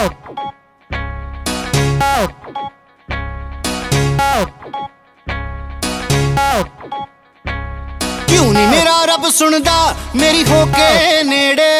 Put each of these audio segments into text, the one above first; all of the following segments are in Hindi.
क्यों नहीं मेरा रब सुनदा मेरी होके नेड़े,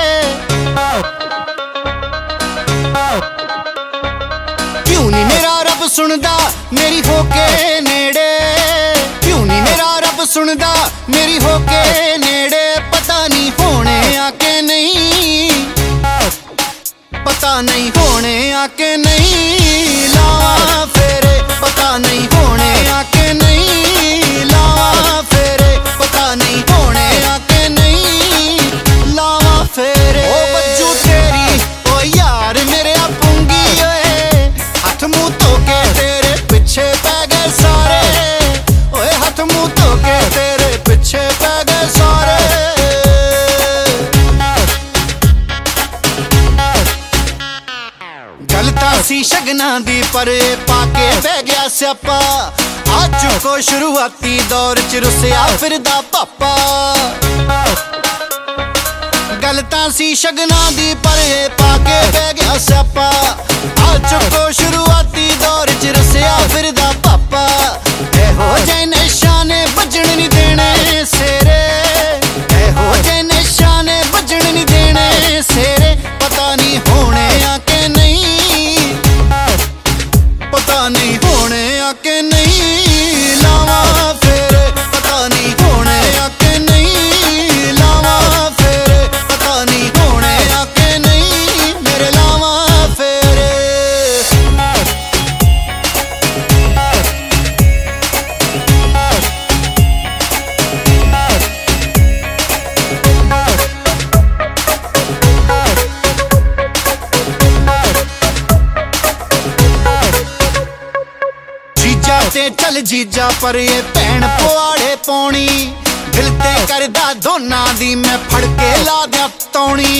क्यों नहीं मेरा रब सुनदा मेरी होके नेड़े, क्यों नहीं मेरा रब सुनदा मेरी होके नेड़े। पता नहीं होने आके नहीं, पता नहीं होने आके नहीं लावा फेरे, पता नहीं होने आके नहीं लावा फेरे, पता नहीं होने आके नहीं लावा फेरे। ओ बज्जू तेरी ओ यार मेरे आपूंगी ओए, हाथ मुंह धो के तेरे पिछे पै गए सारे, ओए हाथ मुंह धो के तेरे पिछे पै गए सारे। गलता सी शगना दी पर पाके बह गया स्यापा, आ चुको शुरुआती दौर च रुसिया फिरदा पापा। गलता सी शगना दी पर पाके बह गया स्यापा, आ चुको शुरुआती दौर च रुसिया फिरदा पापा। एहो जे निशाने बजण नहीं देने सेरे, एहो जे निशाने बजण नहीं देने सेरे। पता नहीं होने आके नहीं, पता नहीं होने आके नहीं लावा फेरे, पता नहीं होने आके नहीं लावा फेरे, पता नहीं होने आके नहीं मेरे लावा फेरे। जीजा ते चल जीजा पर ये भैन पुआड़े पौनी, दिल ते करदा दोना दी मैं फड़ के ला दिया तौनी।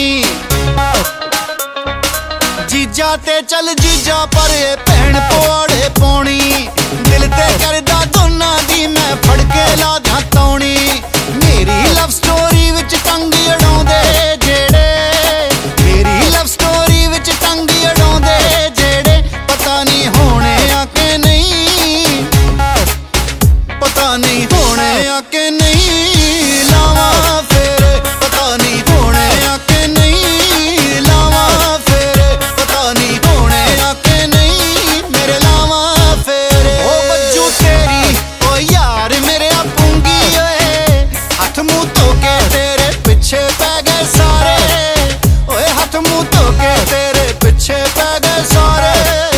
जीजा ते चल जीजा पर ये भैन पुआड़े पौनी, दिल ते करदा दोना दी मैं फड़ के ला दिया तौनी। मेरी लव स्टोरी विच टंग अड़ाउंदे जेड़े, मेरी लव स्टोरी विच टंग अड़ाउंदे जेड़े। पता नहीं होने आके नहीं, पता नहीं होने आके नहीं लावा फेरे, पता नहीं होने आके नहीं लावा फेरे, पता नहीं होने आके नहीं मेरे लावा फेरे। ओ बज्जू तेरी ओ यार मेरे आपूंगी ओए, हाथ मुंह धो के तेरे पिछे पै गए सारे, ओए हाथ मुंह धो के तेरे पिछे पै गए सारे।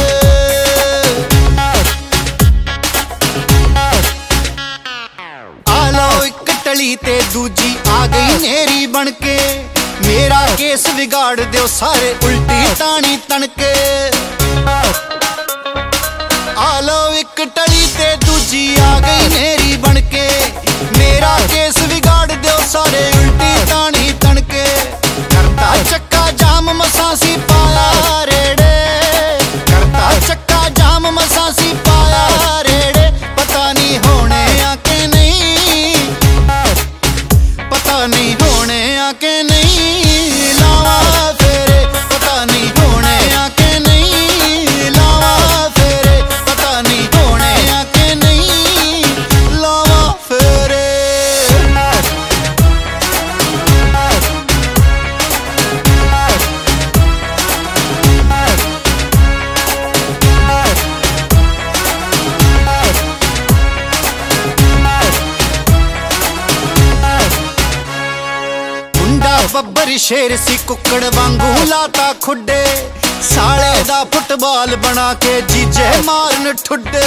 टली ते दूजी आ गई नेरी बनके, मेरा केस बिगाड़ दो सारे उल्टी तानी तनके। आ लो एक टली ते दूजी आ गई नेरी बनके, मेरा केस बिगाड़ दो सारे उल्टी तानी तनके। करता चक्का जाम मसासी पाया रेड़े, करता चक्का जाम मसासी पाया रेड़े। पता नहीं होने आके नहीं, पता नहीं होने आके नहीं लावा फेरे, पता नहीं होने आके नहीं लावा फेरे, पता नहीं होने आके नहीं लावा फेरे। बब्बर शेर सी कुक्कड़ वांगू लाता खुडे, साले दा फुटबाल बना के जीजे मारन ठुडे।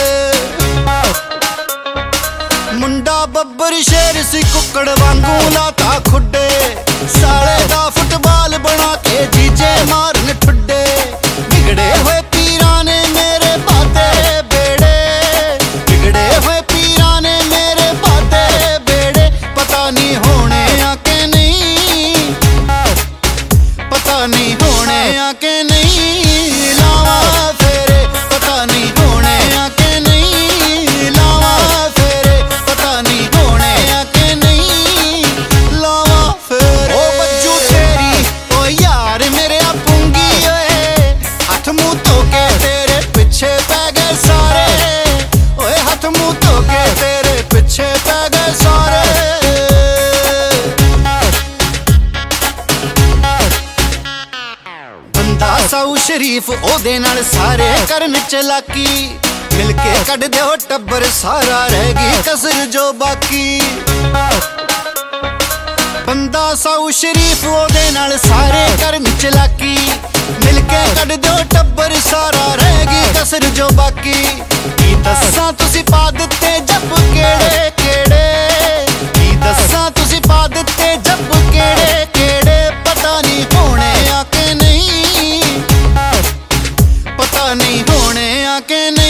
मुंडा बब्बर शेर सी कुक्कड़ वांगू लाता खुडे, साले दा फुटबाल बना के जीजे मारन ठुडे। बिगड़े हुए पीरा ने मेरे बाते बेड़े, बिगड़े हुए पीरा ने मेरे बाते बेड़े। पता नहीं होने आके नहीं, पता नहीं होने आके नहीं लावा फेरे, पता नहीं होने आके नहीं लावा फेरे, पता नहीं होने आके नहीं लावा फेरे। ओ बज्जू तेरी ओ यार मेरे आपूंगी ओए, ਸਾਊ ਸ਼ਰੀਫ ਉਹਦੇ ਨਾਲ ਸਾਰੇ ਕਰਨ ਚਲਾਕੀ ਮਿਲ ਕੇ ਕੱਢ ਦਿਓ ਟੱਬਰ ਸਾਰਾ ਰਹਿ ਗਈ ਕਸਰ ਜੋ ਬਾਕੀ ਬੰਦਾ ਸਾਊ ਸ਼ਰੀਫ ਉਹਦੇ ਨਾਲ ਸਾਰੇ ਕਰਨ ਚਲਾਕੀ ਮਿਲ ਕੇ ਕੱਢ ਦਿਓ ਟੱਬਰ ਸਾਰਾ ਰਹਿ ਗਈ ਕਸਰ ਜੋ ਬਾਕੀ ਕੀ ਦੱਸਾਂ ਤੁਸੀਂ ਪਾ ਦਿੱਤੇ ਜੱਬ ਕਿਹੜੇ ਕਿਹੜੇ ਕੀ ਦੱਸਾਂ ਤੁਸੀਂ ਪਾ ਦਿੱਤੇ ਜੱਬ ਕਿਹੜੇ ਕਿਹੜੇ ਪਤਾ ਨਹੀਂ ਹੋਣੇ ਆ ਕਿ ਨਹੀਂ ਪਤਾ ਨਹੀਂ ਹੋਣੇ ਆ ਕਿ ਨਹੀਂ